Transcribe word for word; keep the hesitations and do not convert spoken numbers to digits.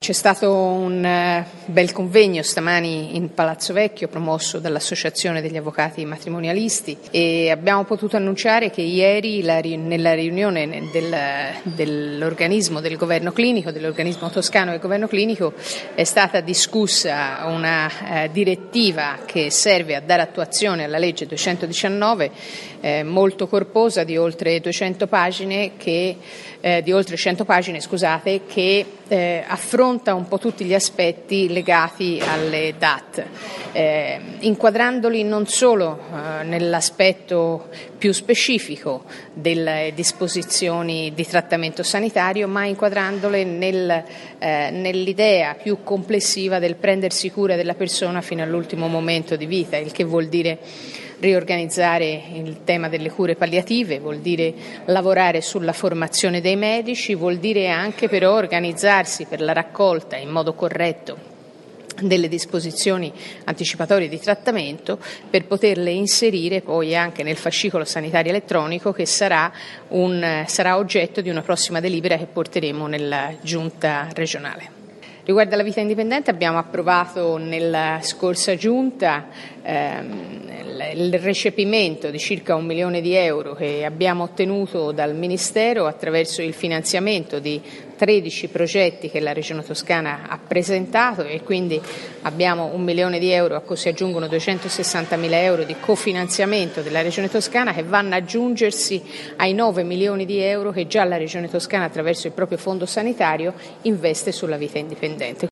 C'è stato un uh, bel convegno stamani in Palazzo Vecchio promosso dall'Associazione degli Avvocati Matrimonialisti e abbiamo potuto annunciare che ieri la, nella riunione del, dell'organismo del governo clinico, dell'organismo toscano del governo clinico, è stata discussa una uh, direttiva che serve a dare attuazione alla legge duecentodiciannove, eh, molto corposa, di oltre duecento pagine, che, eh, di oltre cento pagine, scusate, che eh, affronta un po' tutti gli aspetti legati alle D A T, eh, inquadrandoli non solo eh, nell'aspetto più specifico delle disposizioni di trattamento sanitario, ma inquadrandole nel, eh, nell'idea più complessiva del prendersi cura della persona fino all'ultimo momento di vita, il che vuol dire riorganizzare il tema delle cure palliative, vuol dire lavorare sulla formazione dei medici, vuol dire anche però organizzarsi per la raccolta in modo corretto delle disposizioni anticipatorie di trattamento per poterle inserire poi anche nel fascicolo sanitario elettronico che sarà, un, sarà oggetto di una prossima delibera che porteremo nella giunta regionale. Riguardo alla vita indipendente abbiamo approvato nella scorsa giunta ehm, il recepimento di circa un milione di euro che abbiamo ottenuto dal Ministero attraverso il finanziamento di tredici progetti che la Regione Toscana ha presentato, e quindi abbiamo un milione di euro a cui si aggiungono duecentosessantamila euro di cofinanziamento della Regione Toscana, che vanno ad aggiungersi ai nove milioni di euro che già la Regione Toscana attraverso il proprio fondo sanitario investe sulla vita indipendente.